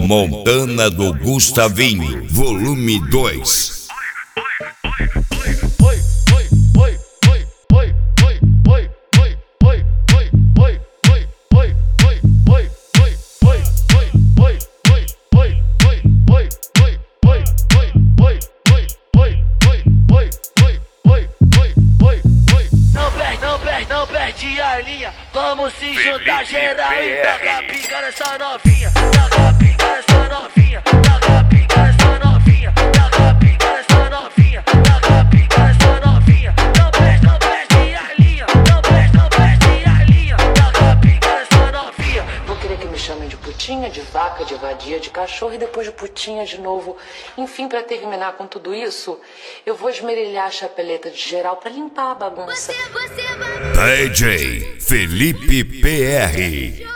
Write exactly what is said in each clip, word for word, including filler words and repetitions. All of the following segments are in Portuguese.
Montana do Gustavinho, volume dois. Não perde a linha, vamos se juntar geral e taca a pica nessa novinha, taca a pica nessa novinha, taca a pica nessa novinha, taca a pica nessa novinha, taca a pica nessa novinha. Não perde, não perde a linha, não perde, não perde a linha, taca a pica nessa novinha. Vou querer que me chamem de putinha, de vaca, de vadia, de cachorro e depois de putinha de novo. Enfim, pra terminar com tudo isso, eu vou esmerilhar a chapeleta de geral pra limpar a bagunça. Você, você vai... D J Felipe P R.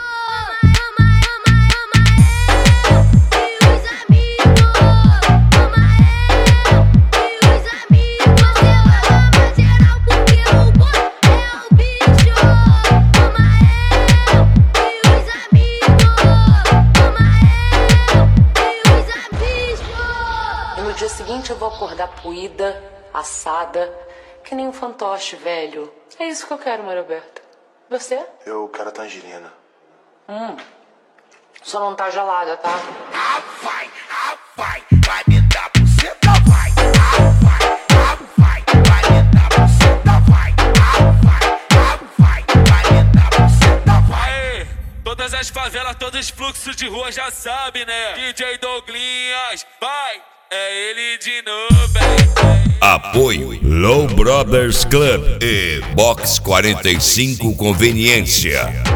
E no dia seguinte eu vou acordar poída, assada, que nem um fantoche velho. É isso que eu quero, Mário Alberto. Você? Eu quero tangerina. Hum. Só não tá gelada, tá? Ah, vai, ah, vai, vai me dar buceta, vai. Ah, vai, ah, vai, vai me dar buceta, vai. Ah, vai, ah, vai, vai me dar buceta, vai. Aê, todas as favelas, todos os fluxos de rua já sabem, né? D J Douglinhas, vai, é ele de novo, hein? Apoio Low Brothers Club e Box quarenta e cinco Conveniência.